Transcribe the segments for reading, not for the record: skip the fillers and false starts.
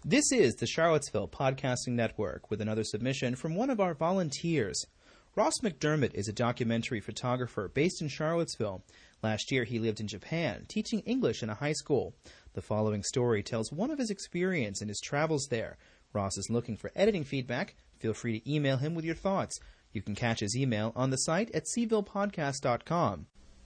This is the Charlottesville Podcasting Network with another submission from one of our volunteers. Ross McDermott is a documentary photographer based in Charlottesville. Last year, he lived in Japan, teaching English in a high school. The following story tells one of his experience and his travels there. Ross is looking for editing feedback. Feel free to email him with your thoughts. You can catch his email on the site at cvillepodcast.com.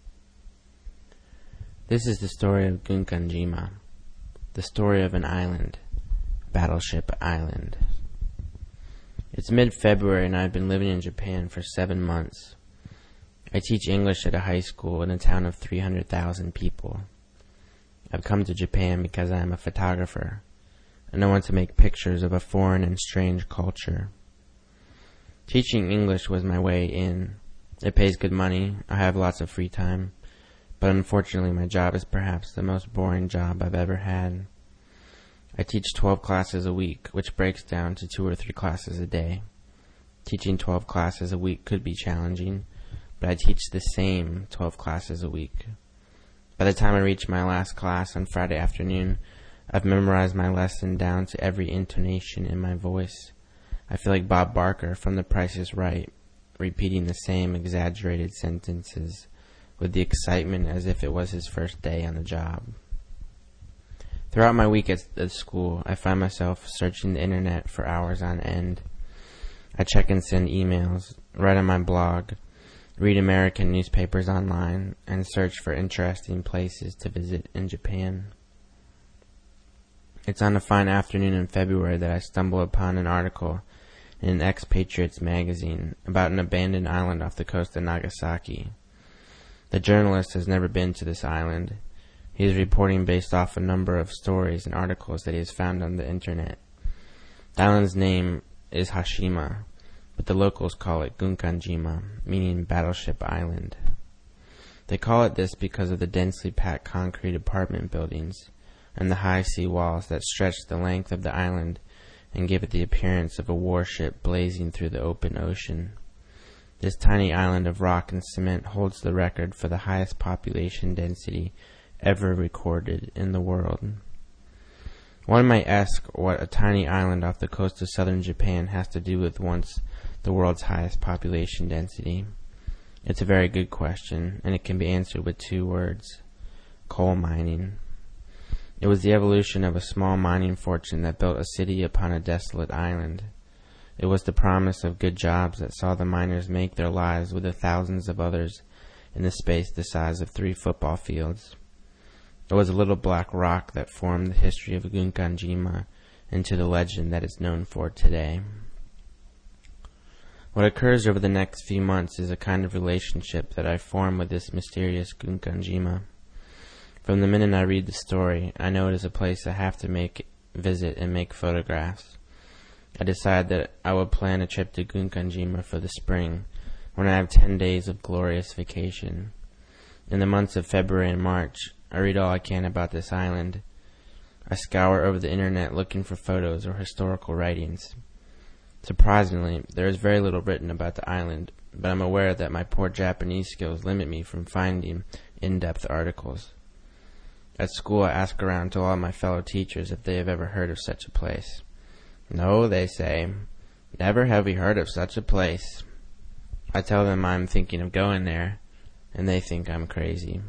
This is the story of Gunkanjima, the story of an island, Battleship Island. It's mid-February and I've been living in Japan for 7 months. I teach English at a high school in a town of 300,000 people. I've come to Japan because I am a photographer, and I want to make pictures of a foreign and strange culture. Teaching English was my way in. It pays good money, I have lots of free time, but unfortunately my job is perhaps the most boring job I've ever had. I teach 12 classes a week, which breaks down to 2 or 3 classes a day. Teaching 12 classes a week could be challenging, but I teach the same 12 classes a week. By the time I reach my last class on Friday afternoon, I've memorized my lesson down to every intonation in my voice. I feel like Bob Barker from The Price is Right, repeating the same exaggerated sentences with the excitement as if it was his first day on the job. Throughout my week at the school, I find myself searching the internet for hours on end. I check and send emails, write on my blog, read American newspapers online, and search for interesting places to visit in Japan. It's on a fine afternoon in February that I stumble upon an article in an Expatriates magazine about an abandoned island off the coast of Nagasaki. The journalist has never been to this island. He is reporting based off a number of stories and articles that he has found on the internet. The island's name is Hashima, but the locals call it Gunkanjima, meaning Battleship Island. They call it this because of the densely packed concrete apartment buildings and the high sea walls that stretch the length of the island and give it the appearance of a warship blazing through the open ocean. This tiny island of rock and cement holds the record for the highest population density ever recorded in the world. One might ask what a tiny island off the coast of southern Japan has to do with the world's highest population density. It's a very good question, and it can be answered with 2 words: coal mining. It was the evolution of a small mining fortune that built a city upon a desolate island. It was the promise of good jobs that saw the miners make their lives with the thousands of others in the space the size of 3 football fields. It was a little black rock that formed the history of Gunkanjima into the legend that it's known for today. What occurs over the next few months is a kind of relationship that I form with this mysterious Gunkanjima. From the minute I read the story, I know it is a place I have to visit and make photographs. I decide that I will plan a trip to Gunkanjima for the spring, when I have 10 days of glorious vacation. In the months of February and March, I read all I can about this island. I scour over the internet looking for photos or historical writings. Surprisingly, there is very little written about the island, but I'm aware that my poor Japanese skills limit me from finding in-depth articles. At school, I ask around to all my fellow teachers if they have ever heard of such a place. No, they say, never have we heard of such a place. I tell them I'm thinking of going there, and they think I'm crazy.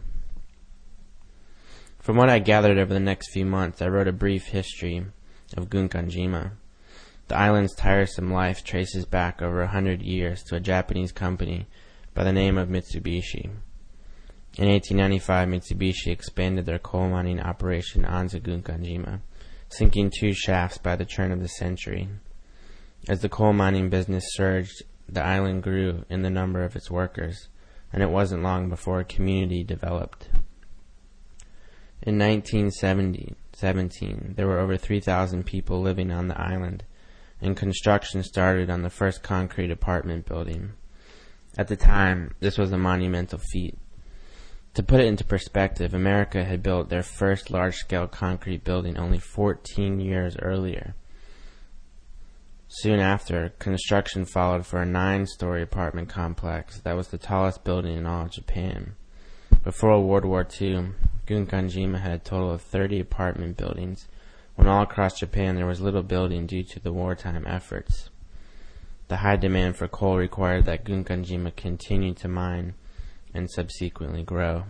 From what I gathered over the next few months, I wrote a brief history of Gunkanjima. The island's tiresome life traces back over 100 years to a Japanese company by the name of Mitsubishi. In 1895, Mitsubishi expanded their coal mining operation onto Gunkanjima, sinking 2 shafts by the turn of the century. As the coal mining business surged, the island grew in the number of its workers, and it wasn't long before a community developed. In 1917, there were over 3,000 people living on the island, and construction started on the first concrete apartment building. At the time, this was a monumental feat. To put it into perspective, America had built their first large-scale concrete building only 14 years earlier. Soon after, construction followed for a 9-story apartment complex that was the tallest building in all of Japan. Before World War II, Gunkanjima had a total of 30 apartment buildings when all across Japan there was little building due to the wartime efforts. The high demand for coal required that Gunkanjima continue to mine and subsequently grow.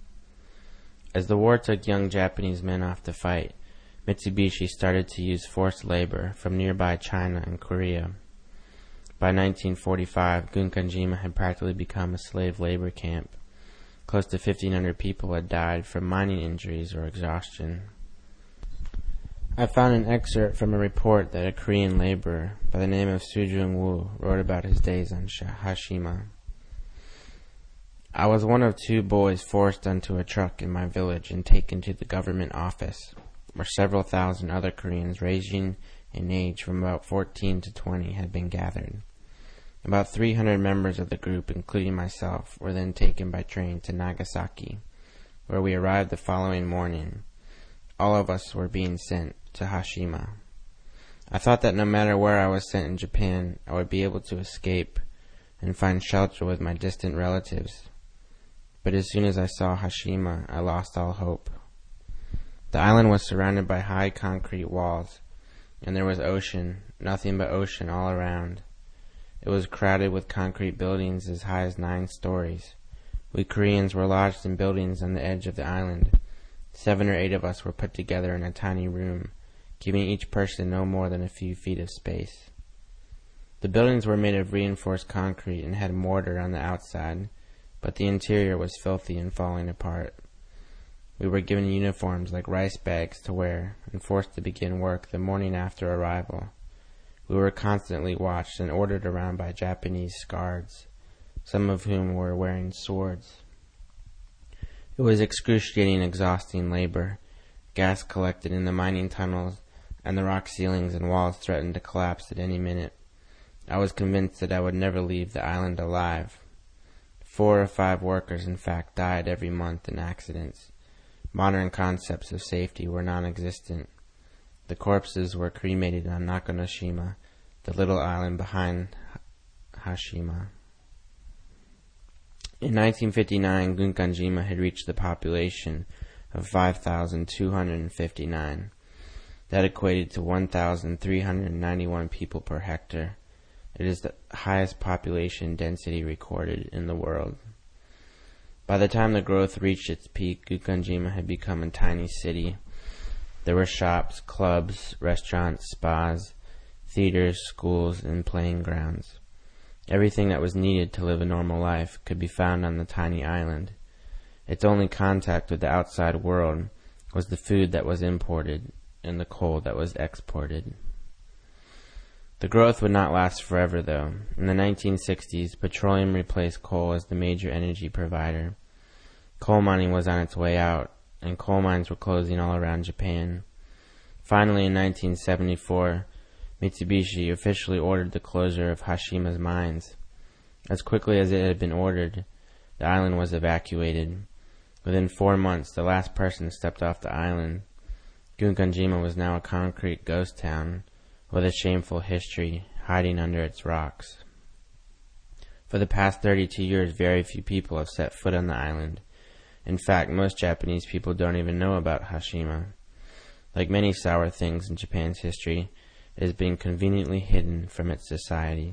As the war took young Japanese men off to fight, Mitsubishi started to use forced labor from nearby China and Korea. By 1945, Gunkanjima had practically become a slave labor camp. Close to 1,500 people had died from mining injuries or exhaustion. I found an excerpt from a report that a Korean laborer by the name of Sujung Woo wrote about his days on Hashima. I was one of 2 boys forced onto a truck in my village and taken to the government office, where several thousand other Koreans ranging in age from about 14 to 20 had been gathered. About 300 members of the group, including myself, were then taken by train to Nagasaki, where we arrived the following morning. All of us were being sent to Hashima. I thought that no matter where I was sent in Japan, I would be able to escape and find shelter with my distant relatives. But as soon as I saw Hashima, I lost all hope. The island was surrounded by high concrete walls, and there was ocean, nothing but ocean all around. It was crowded with concrete buildings as high as 9 stories. We Koreans were lodged in buildings on the edge of the island. 7 or 8 of us were put together in a tiny room, giving each person no more than a few feet of space. The buildings were made of reinforced concrete and had mortar on the outside, but the interior was filthy and falling apart. We were given uniforms like rice bags to wear and forced to begin work the morning after arrival. We were constantly watched and ordered around by Japanese guards, some of whom were wearing swords. It was excruciating, exhausting labor. Gas collected in the mining tunnels, and the rock ceilings and walls threatened to collapse at any minute. I was convinced that I would never leave the island alive. 4 or 5 workers, in fact, died every month in accidents. Modern concepts of safety were non-existent. The corpses were cremated on Nakanoshima, the little island behind Hashima. In 1959, Gunkanjima had reached the population of 5,259. That equated to 1,391 people per hectare. It is the highest population density recorded in the world. By the time the growth reached its peak, Gunkanjima had become a tiny city. There were shops, clubs, restaurants, spas, theaters, schools, and playing grounds. Everything that was needed to live a normal life could be found on the tiny island. Its only contact with the outside world was the food that was imported and the coal that was exported. The growth would not last forever, though. In the 1960s, petroleum replaced coal as the major energy provider. Coal mining was on its way out, and coal mines were closing all around Japan. Finally, in 1974, Mitsubishi officially ordered the closure of Hashima's mines. As quickly as it had been ordered, the island was evacuated. Within 4 months, the last person stepped off the island. Gunkanjima was now a concrete ghost town with a shameful history hiding under its rocks. For the past 32 years, very few people have set foot on the island. In fact, most Japanese people don't even know about Hashima. Like many sour things in Japan's history, it has been conveniently hidden from its society.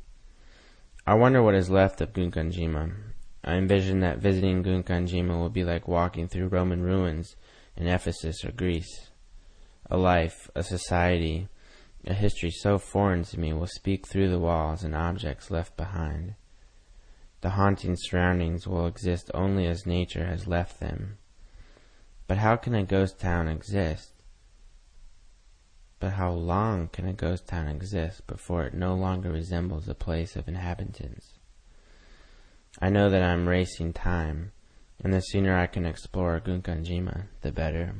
I wonder what is left of Gunkanjima. I envision that visiting Gunkanjima will be like walking through Roman ruins in Ephesus or Greece. A life, a society, a history so foreign to me will speak through the walls and objects left behind. The haunting surroundings will exist only as nature has left them. But how can a ghost town exist? But how long can a ghost town exist before it no longer resembles a place of inhabitants? I know that I am racing time, and the sooner I can explore Gunkanjima, the better.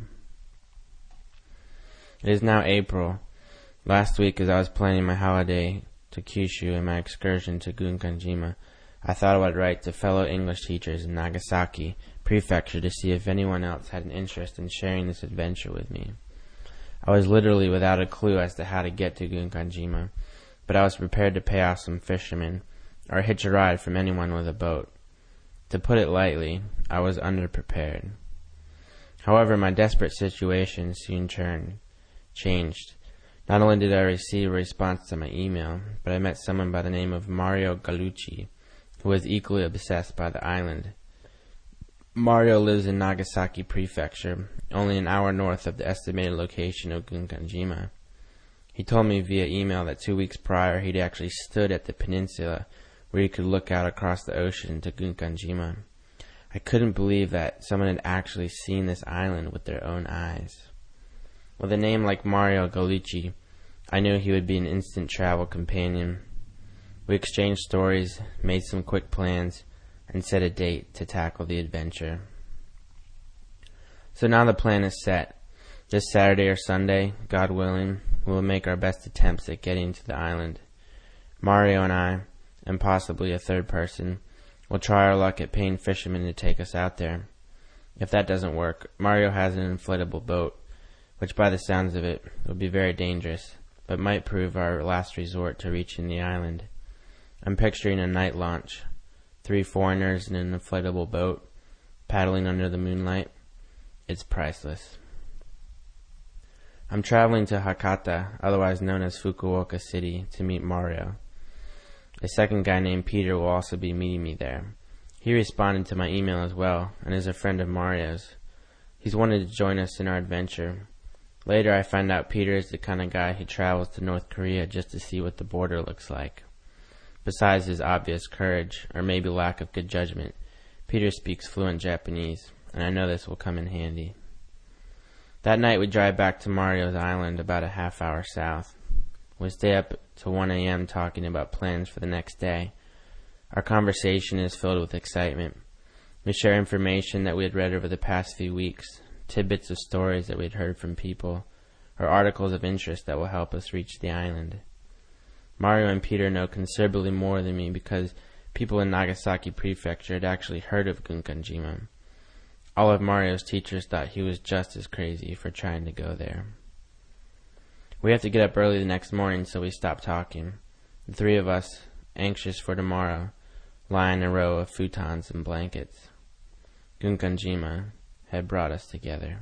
It is now April. Last week, as I was planning my holiday to Kyushu and my excursion to Gunkanjima, I thought I would write to fellow English teachers in Nagasaki Prefecture to see if anyone else had an interest in sharing this adventure with me. I was literally without a clue as to how to get to Gunkanjima, but I was prepared to pay off some fishermen or hitch a ride from anyone with a boat. To put it lightly, I was underprepared. However, my desperate situation soon turned. changed. Not only did I receive a response to my email, but I met someone by the name of Mario Gallucci, who was equally obsessed by the island. Mario lives in Nagasaki Prefecture, only an hour north of the estimated location of Gunkanjima. He told me via email that 2 weeks prior he'd actually stood at the peninsula where he could look out across the ocean to Gunkanjima. I couldn't believe that someone had actually seen this island with their own eyes. With a name like Mario Gallucci, I knew he would be an instant travel companion. We exchanged stories, made some quick plans, and set a date to tackle the adventure. So now the plan is set. This Saturday or Sunday, God willing, we will make our best attempts at getting to the island. Mario and I, and possibly a third person, will try our luck at paying fishermen to take us out there. If that doesn't work, Mario has an inflatable boat, which by the sounds of it would be very dangerous, but might prove our last resort to reaching the island. I'm picturing a night launch, 3 foreigners in an inflatable boat, paddling under the moonlight. It's priceless. I'm traveling to Hakata, otherwise known as Fukuoka City, to meet Mario. A second guy named Peter will also be meeting me there. He responded to my email as well, and is a friend of Mario's. He's wanted to join us in our adventure. Later I find out Peter is the kind of guy who travels to North Korea just to see what the border looks like. Besides his obvious courage, or maybe lack of good judgment, Peter speaks fluent Japanese, and I know this will come in handy. That night we drive back to Mario's Island, about a half hour south. We stay up to 1 a.m. talking about plans for the next day. Our conversation is filled with excitement. We share information that we had read over the past few weeks, tidbits of stories that we had heard from people, or articles of interest that will help us reach the island. Mario and Peter know considerably more than me because people in Nagasaki Prefecture had actually heard of Gunkanjima. All of Mario's teachers thought he was just as crazy for trying to go there. We have to get up early the next morning, so we stop talking. The 3 of us, anxious for tomorrow, lie in a row of futons and blankets. Gunkanjima had brought us together.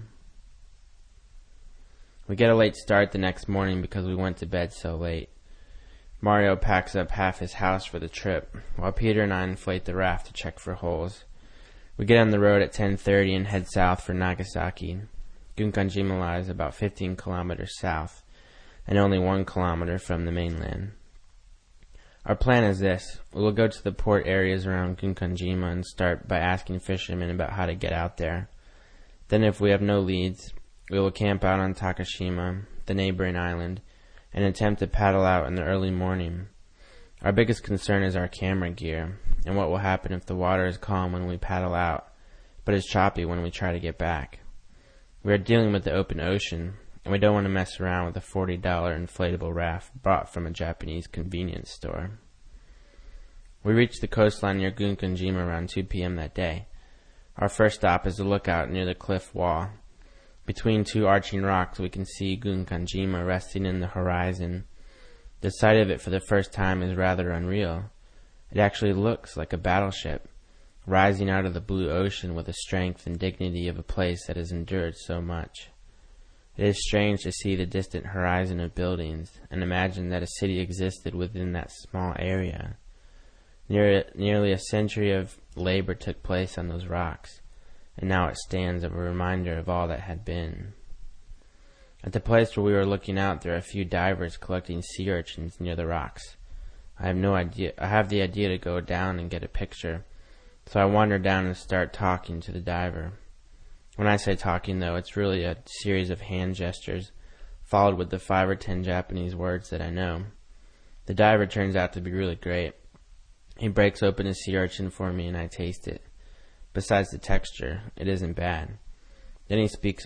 We get a late start the next morning because we went to bed so late. Mario packs up half his house for the trip, while Peter and I inflate the raft to check for holes. We get on the road at 10:30 and head south for Nagasaki. Gunkanjima lies about 15 kilometers south, and only 1 kilometer from the mainland. Our plan is this. We will go to the port areas around Gunkanjima and start by asking fishermen about how to get out there. Then if we have no leads, we will camp out on Takashima, the neighboring island, and attempt to paddle out in the early morning. Our biggest concern is our camera gear, and what will happen if the water is calm when we paddle out, but is choppy when we try to get back. We are dealing with the open ocean, and we don't want to mess around with a $40 inflatable raft bought from a Japanese convenience store. We reach the coastline near Gunkanjima around 2 p.m. that day. Our first stop is a lookout near the cliff wall. Between 2 arching rocks, we can see Gunkanjima resting in the horizon. The sight of it for the first time is rather unreal. It actually looks like a battleship, rising out of the blue ocean with the strength and dignity of a place that has endured so much. It is strange to see the distant horizon of buildings and imagine that a city existed within that small area. Nearly a century of labor took place on those rocks, and now it stands as a reminder of all that had been. At the place where we were looking out, there are a few divers collecting sea urchins near the rocks. I have the idea to go down and get a picture, so I wander down and start talking to the diver. When I say talking, though, it's really a series of hand gestures, followed with the 5 or 10 Japanese words that I know. The diver turns out to be really great. He breaks open a sea urchin for me and I taste it. Besides the texture, it isn't bad. Then he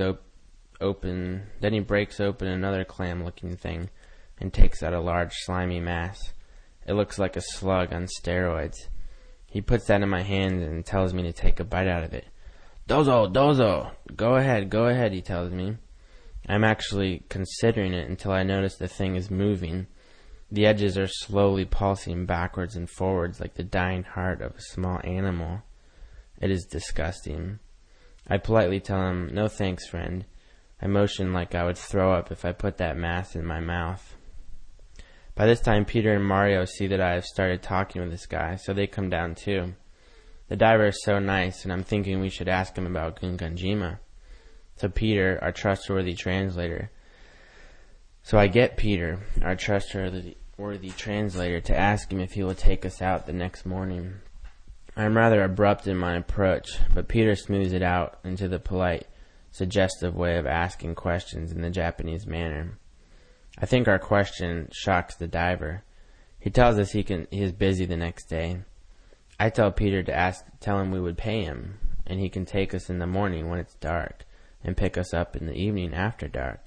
breaks open another clam-looking thing and takes out a large slimy mass. It looks like a slug on steroids. He puts that in my hand and tells me to take a bite out of it. Dozo, dozo! Go ahead, he tells me. I'm actually considering it until I notice the thing is moving. The edges are slowly pulsing backwards and forwards like the dying heart of a small animal. It is disgusting. I politely tell him, no thanks, friend. I motioned like I would throw up if I put that mass in my mouth. By this time, Peter and Mario see that I have started talking with this guy, so they come down too. The diver is so nice, and I'm thinking we should ask him about Gunkanjima. So Peter, our trustworthy translator. So I get Peter, our trustworthy translator, to ask him if he will take us out the next morning. I'm rather abrupt in my approach, but Peter smooths it out into the polite, suggestive way of asking questions in the Japanese manner. I think our question shocks the diver. He tells us he is busy the next day. I tell Peter to tell him we would pay him, and he can take us in the morning when it's dark, and pick us up in the evening after dark.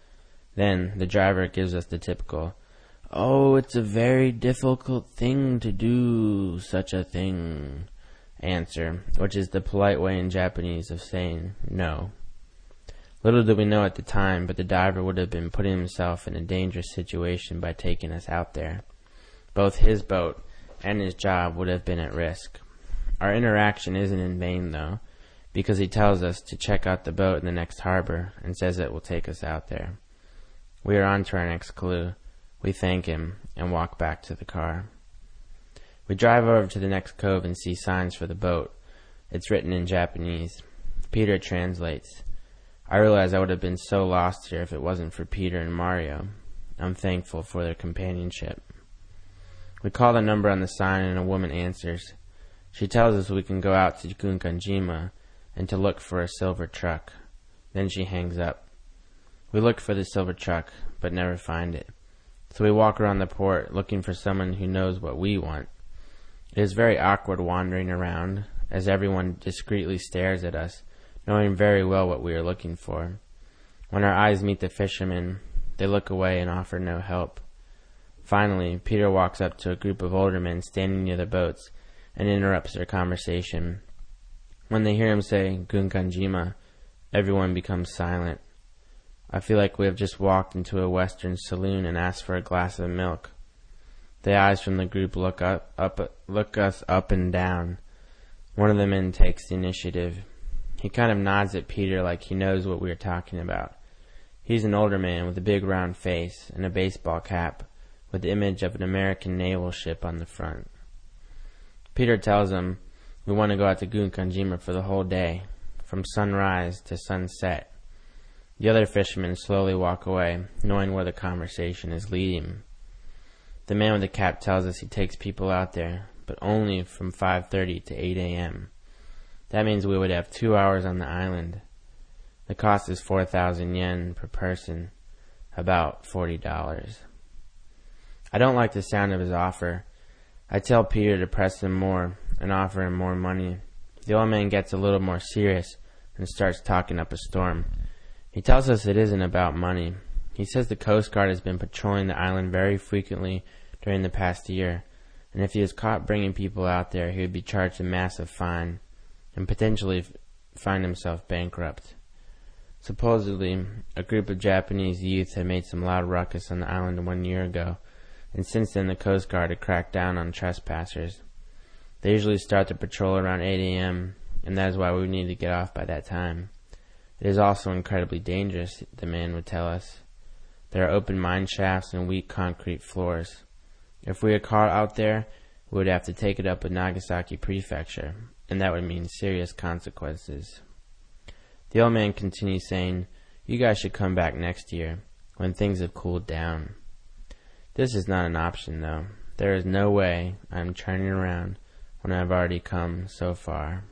Then the driver gives us the typical, "Oh, it's a very difficult thing to do such a thing," answer, which is the polite way in Japanese of saying no. Little did we know at the time, but the diver would have been putting himself in a dangerous situation by taking us out there. Both his boat and his job would have been at risk. Our interaction isn't in vain, though, because he tells us to check out the boat in the next harbor and says it will take us out there. We are on to our next clue. We thank him and walk back to the car. We drive over to the next cove and see signs for the boat. It's written in Japanese. Peter translates. I realize I would have been so lost here if it wasn't for Peter and Mario. I'm thankful for their companionship. We call the number on the sign and a woman answers. She tells us we can go out to Gunkanjima and to look for a silver truck. Then she hangs up. We look for the silver truck, but never find it. So we walk around the port looking for someone who knows what we want. It is very awkward wandering around, as everyone discreetly stares at us, knowing very well what we are looking for. When our eyes meet the fishermen, they look away and offer no help. Finally, Peter walks up to a group of older men standing near the boats and interrupts their conversation. When they hear him say, "Gunkanjima," everyone becomes silent. I feel like we have just walked into a western saloon and asked for a glass of milk. The eyes from the group look us up and down. One of the men takes the initiative. He kind of nods at Peter like he knows what we are talking about. He's an older man with a big round face and a baseball cap with the image of an American naval ship on the front. Peter tells him we want to go out to Gunkanjima for the whole day, from sunrise to sunset. The other fishermen slowly walk away, knowing where the conversation is leading. The man with the cap tells us he takes people out there, but only from 5:30 to 8 a.m. That means we would have 2 hours on the island. The cost is 4,000 yen per person, about $40. I don't like the sound of his offer. I tell Peter to press him more and offer him more money. The old man gets a little more serious and starts talking up a storm. He tells us it isn't about money. He says the Coast Guard has been patrolling the island very frequently during the past year, and if he is caught bringing people out there, he would be charged a massive fine and potentially find himself bankrupt. Supposedly, a group of Japanese youth had made some loud ruckus on the island 1 year ago, and since then the Coast Guard had cracked down on trespassers. They usually start the patrol around 8 a.m., and that is why we need to get off by that time. It is also incredibly dangerous, the man would tell us. There are open mine shafts and weak concrete floors. If we are caught out there, we would have to take it up with Nagasaki Prefecture, and that would mean serious consequences. The old man continues saying, "You guys should come back next year, when things have cooled down." This is not an option, though. There is no way I am turning around when I have already come so far.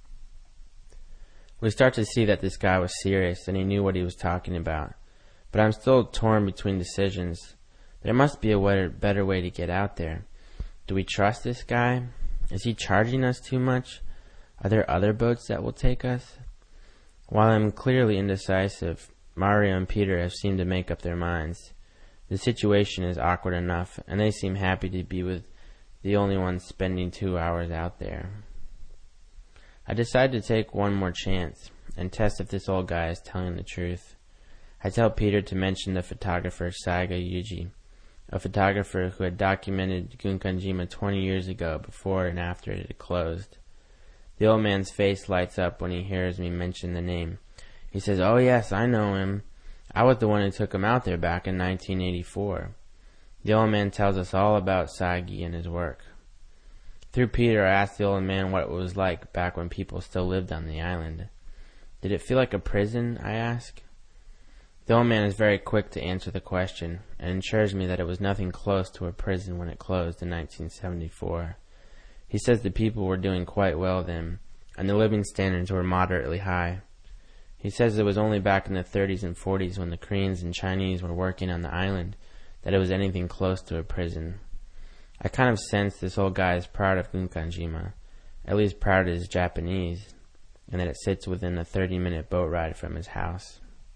We start to see that this guy was serious and he knew what he was talking about. But I'm still torn between decisions. There must be a better way to get out there. Do we trust this guy? Is he charging us too much? Are there other boats that will take us? While I'm clearly indecisive, Mario and Peter have seemed to make up their minds. The situation is awkward enough, and they seem happy to be with the only ones spending 2 hours out there. I decide to take one more chance and test if this old guy is telling the truth. I tell Peter to mention the photographer Saiga Yuji, a photographer who had documented Gunkanjima 20 years ago before and after it had closed. The old man's face lights up when he hears me mention the name. He says, "Oh yes, I know him. I was the one who took him out there back in 1984. The old man tells us all about Sagi and his work. Through Peter, I asked the old man what it was like back when people still lived on the island. Did it feel like a prison, I ask? The old man is very quick to answer the question and assures me that it was nothing close to a prison when it closed in 1974. He says the people were doing quite well then, and the living standards were moderately high. He says it was only back in the 30s and 40s when the Koreans and Chinese were working on the island that it was anything close to a prison. I kind of sense this old guy is proud of Gunkanjima, at least proud of his Japanese, and that it sits within a 30-minute boat ride from his house.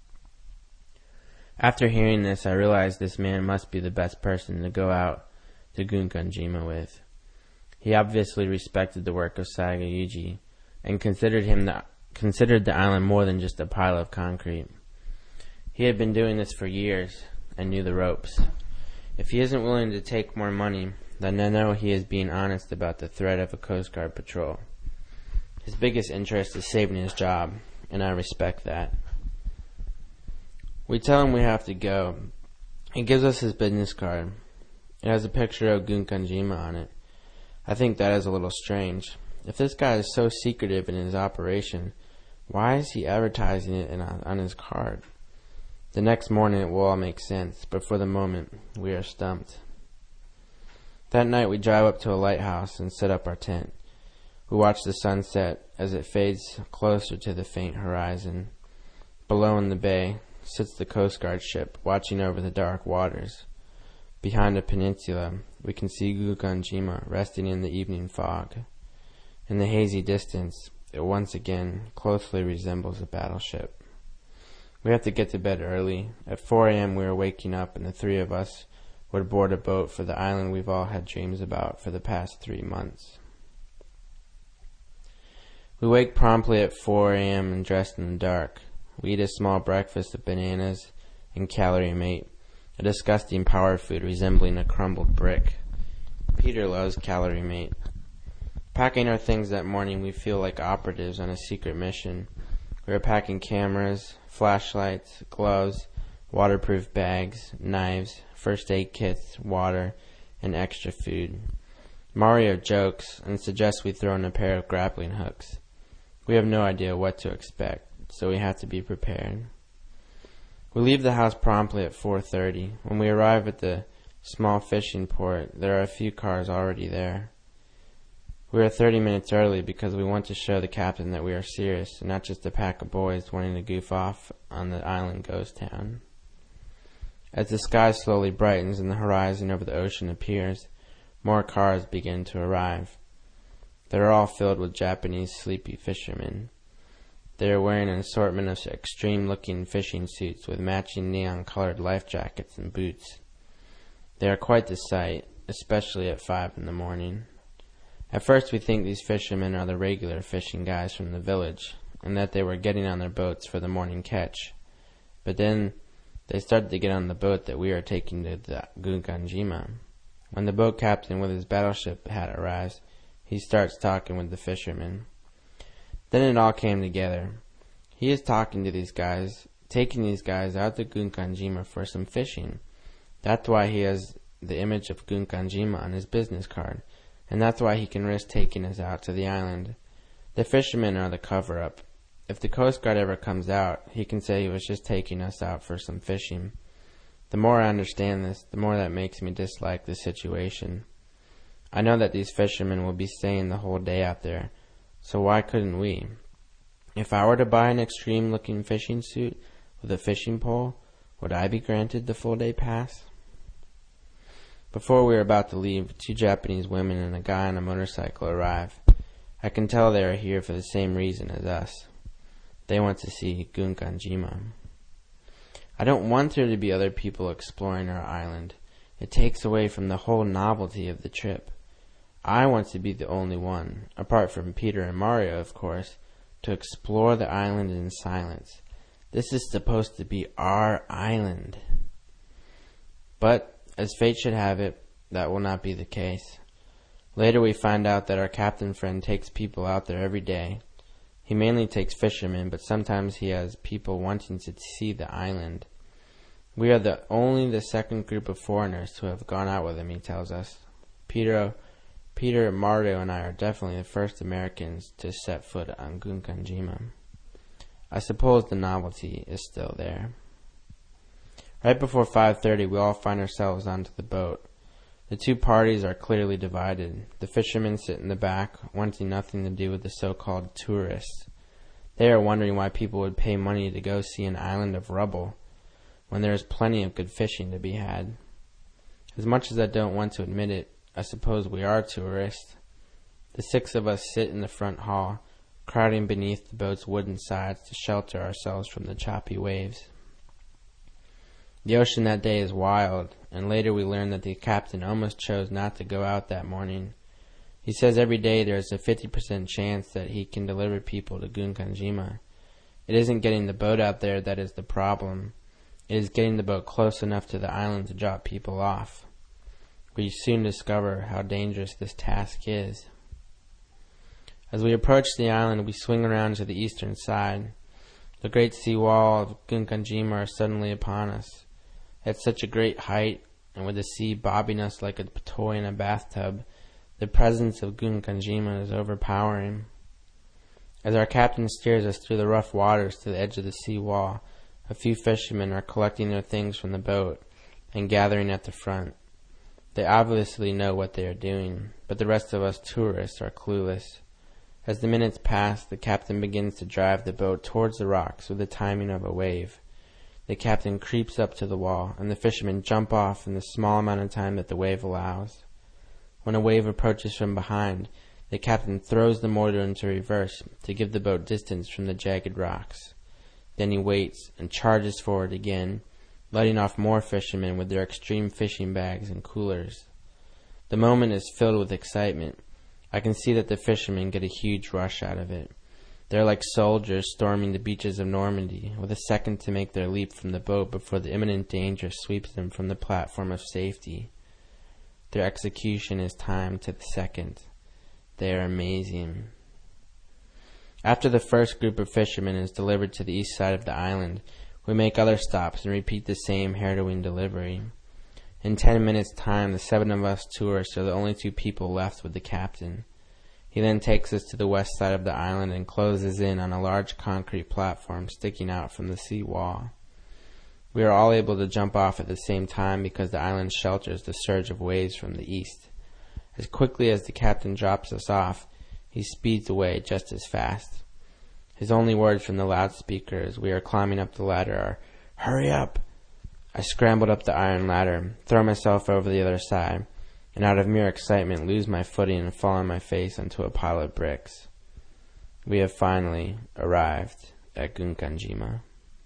After hearing this, I realize this man must be the best person to go out to Gunkanjima with. He obviously respected the work of Sakaguchi and considered the island more than just a pile of concrete. He had been doing this for years and knew the ropes. If he isn't willing to take more money, then I know he is being honest about the threat of a Coast Guard patrol. His biggest interest is saving his job, and I respect that. We tell him we have to go. He gives us his business card. It has a picture of Gunkanjima on it. I think that is a little strange. If this guy is so secretive in his operation, why is he advertising it on his card? The next morning it will all make sense, but for the moment, we are stumped. That night we drive up to a lighthouse and set up our tent. We watch the sunset as it fades closer to the faint horizon. Below in the bay sits the Coast Guard ship, watching over the dark waters. Behind a peninsula, we can see Gunkanjima resting in the evening fog. In the hazy distance, it once again closely resembles a battleship. We have to get to bed early. At 4 a.m. we are waking up, and the three of us would board a boat for the island we've all had dreams about for the past 3 months. We wake promptly at 4 a.m. and dress in the dark. We eat a small breakfast of bananas and Calorie Mate, a disgusting power food resembling a crumbled brick. Peter loves Calorie Mate. Packing our things that morning, we feel like operatives on a secret mission. We are packing cameras, flashlights, gloves, waterproof bags, knives, first aid kits, water, and extra food. Mario jokes and suggests we throw in a pair of grappling hooks. We have no idea what to expect, so we have to be prepared. We leave the house promptly at 4:30. When we arrive at the small fishing port, there are a few cars already there. We are 30 minutes early because we want to show the captain that we are serious and not just a pack of boys wanting to goof off on the island ghost town. As the sky slowly brightens and the horizon over the ocean appears, more cars begin to arrive. They are all filled with Japanese sleepy fishermen. They are wearing an assortment of extreme-looking fishing suits with matching neon-colored life jackets and boots. They are quite the sight, especially at 5 in the morning. At first we think these fishermen are the regular fishing guys from the village, and that they were getting on their boats for the morning catch. But then they started to get on the boat that we are taking to the Gunkanjima. When the boat captain with his battleship hat arrives, he starts talking with the fishermen. Then it all came together. He is talking to these guys, taking these guys out to Gunkanjima for some fishing. That's why he has the image of Gunkanjima on his business card, and that's why he can risk taking us out to the island. The fishermen are the cover-up. If the Coast Guard ever comes out, he can say he was just taking us out for some fishing. The more I understand this, the more that makes me dislike the situation. I know that these fishermen will be staying the whole day out there, so why couldn't we? If I were to buy an extreme-looking fishing suit with a fishing pole, would I be granted the full-day pass? Before we are about to leave, 2 Japanese women and a guy on a motorcycle arrive. I can tell they are here for the same reason as us. They want to see Gunkanjima. I don't want there to be other people exploring our island. It takes away from the whole novelty of the trip. I want to be the only one, apart from Peter and Mario, of course, to explore the island in silence. This is supposed to be our island. But, as fate should have it, that will not be the case. Later we find out that our captain friend takes people out there every day. He mainly takes fishermen, but sometimes he has people wanting to see the island. We are only the second group of foreigners to have gone out with him, he tells us. Peter, Mario, and I are definitely the first Americans to set foot on Gunkanjima. I suppose the novelty is still there. Right before 5:30, we all find ourselves onto the boat. The two parties are clearly divided. The fishermen sit in the back, wanting nothing to do with the so-called tourists. They are wondering why people would pay money to go see an island of rubble, when there is plenty of good fishing to be had. As much as I don't want to admit it, I suppose we are tourists. The 6 of us sit in the front hall, crowding beneath the boat's wooden sides to shelter ourselves from the choppy waves. The ocean that day is wild, and later we learn that the captain almost chose not to go out that morning. He says every day there is a 50% chance that he can deliver people to Gunkanjima. It isn't getting the boat out there that is the problem. It is getting the boat close enough to the island to drop people off. We soon discover how dangerous this task is. As we approach the island, we swing around to the eastern side. The great sea wall of Gunkanjima are suddenly upon us. At such a great height, and with the sea bobbing us like a toy in a bathtub, the presence of Gunkanjima is overpowering. As our captain steers us through the rough waters to the edge of the sea wall, a few fishermen are collecting their things from the boat and gathering at the front. They obviously know what they are doing, but the rest of us tourists are clueless. As the minutes pass, the captain begins to drive the boat towards the rocks with the timing of a wave. The captain creeps up to the wall, and the fishermen jump off in the small amount of time that the wave allows. When a wave approaches from behind, the captain throws the motor into reverse to give the boat distance from the jagged rocks. Then he waits and charges forward again, letting off more fishermen with their extreme fishing bags and coolers. The moment is filled with excitement. I can see that the fishermen get a huge rush out of it. They're like soldiers storming the beaches of Normandy, with a second to make their leap from the boat before the imminent danger sweeps them from the platform of safety. Their execution is timed to the second. They are amazing. After the first group of fishermen is delivered to the east side of the island, we make other stops and repeat the same harrowing delivery. In 10 minutes' time, the 7 of us tourists are the only 2 people left with the captain. He then takes us to the west side of the island and closes in on a large concrete platform sticking out from the sea wall. We are all able to jump off at the same time because the island shelters the surge of waves from the east. As quickly as the captain drops us off, he speeds away just as fast. His only words from the loudspeaker as we are climbing up the ladder are, "Hurry up!" I scrambled up the iron ladder, throw myself over the other side, and out of mere excitement lose my footing and fall on my face onto a pile of bricks. We have finally arrived at Gunkanjima.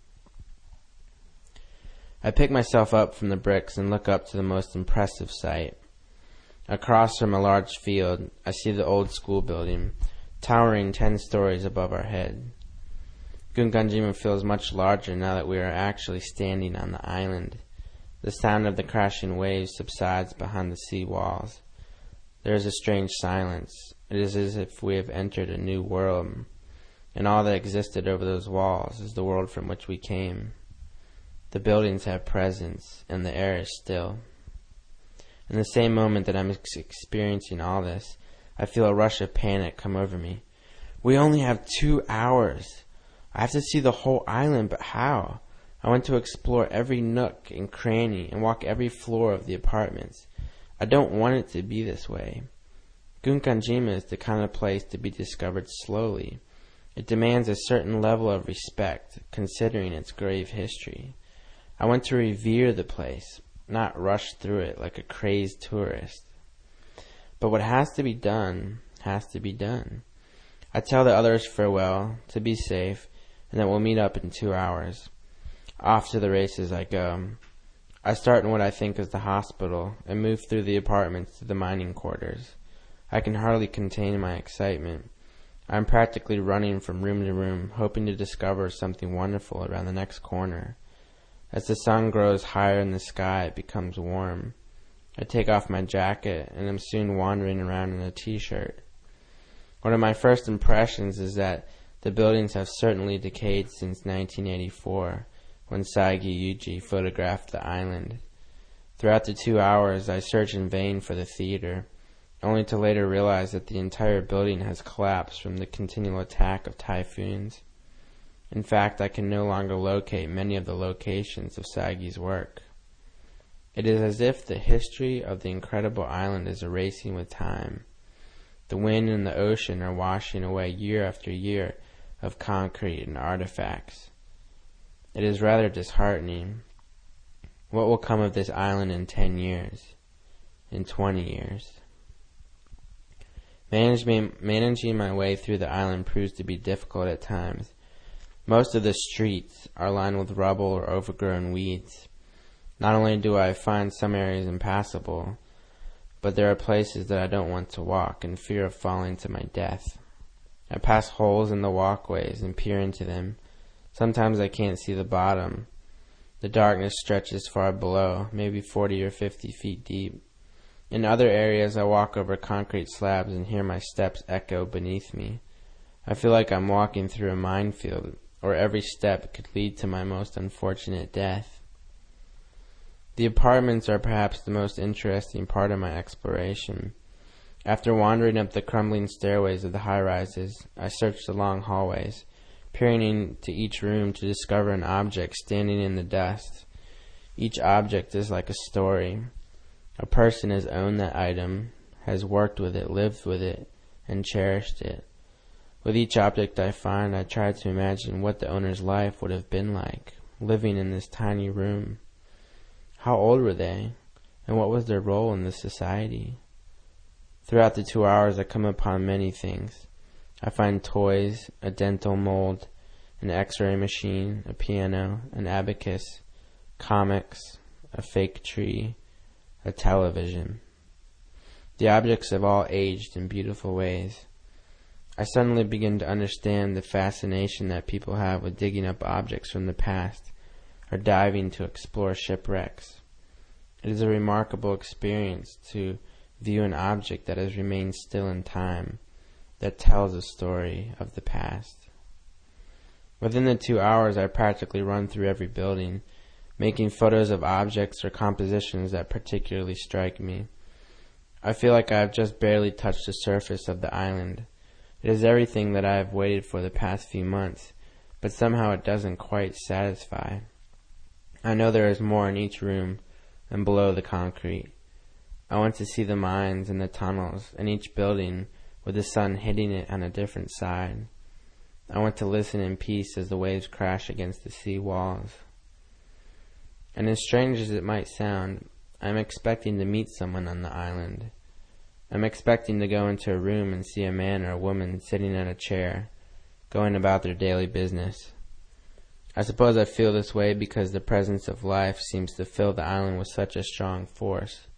I pick myself up from the bricks and look up to the most impressive sight. Across from a large field, I see the old school building, towering 10 stories above our head. Gunkanjima feels much larger now that we are actually standing on the island. The sound of the crashing waves subsides behind the sea walls. There is a strange silence. It is as if we have entered a new world, and all that existed over those walls is the world from which we came. The buildings have presence, and the air is still. In the same moment that I'm experiencing all this, I feel a rush of panic come over me. We only have 2 hours. I have to see the whole island, but how? I want to explore every nook and cranny and walk every floor of the apartments. I don't want it to be this way. Gunkanjima is the kind of place to be discovered slowly. It demands a certain level of respect, considering its grave history. I want to revere the place, not rush through it like a crazed tourist. But what has to be done, has to be done. I tell the others farewell, to be safe, and that we'll meet up in 2 hours. Off to the races I go. I start in what I think is the hospital, and move through the apartments to the mining quarters. I can hardly contain my excitement. I am practically running from room to room, hoping to discover something wonderful around the next corner. As the sun grows higher in the sky, it becomes warm. I take off my jacket, and am soon wandering around in a t-shirt. One of my first impressions is that The buildings have certainly decayed since 1984, when Saigi Yuji photographed the island. Throughout the 2 hours, I search in vain for the theater, only to later realize that the entire building has collapsed from the continual attack of typhoons. In fact, I can no longer locate many of the locations of Saigi's work. It is as if the history of the incredible island is erasing with time. The wind and the ocean are washing away year after year of concrete and artifacts. It is rather disheartening. What will come of this island in 10 years? In 20 years? Managing my way through the island proves to be difficult at times. Most of the streets are lined with rubble or overgrown weeds. Not only do I find some areas impassable, but there are places that I don't want to walk in fear of falling to my death. I pass holes in the walkways and peer into them. Sometimes I can't see the bottom. The darkness stretches far below, maybe 40 or 50 feet deep. In other areas, I walk over concrete slabs and hear my steps echo beneath me. I feel like I'm walking through a minefield, or every step could lead to my most unfortunate death. The apartments are perhaps the most interesting part of my exploration. After wandering up the crumbling stairways of the high-rises, I search the long hallways, peering into each room to discover an object standing in the dust. Each object is like a story. A person has owned that item, has worked with it, lived with it, and cherished it. With each object I find, I try to imagine what the owner's life would have been like, living in this tiny room. How old were they, and what was their role in the society? Throughout the 2 hours, I come upon many things. I find toys, a dental mold, an x-ray machine, a piano, an abacus, comics, a fake tree, a television. The objects have all aged in beautiful ways. I suddenly begin to understand the fascination that people have with digging up objects from the past or diving to explore shipwrecks. It is a remarkable experience to view an object that has remained still in time, that tells a story of the past. Within the 2 hours, I practically run through every building, making photos of objects or compositions that particularly strike me. I feel like I have just barely touched the surface of the island. It is everything that I have waited for the past few months, but somehow it doesn't quite satisfy. I know there is more in each room and below the concrete. I want to see the mines and the tunnels, and each building with the sun hitting it on a different side. I want to listen in peace as the waves crash against the sea walls. And as strange as it might sound, I'm expecting to meet someone on the island. I'm expecting to go into a room and see a man or a woman sitting in a chair, going about their daily business. I suppose I feel this way because the presence of life seems to fill the island with such a strong force.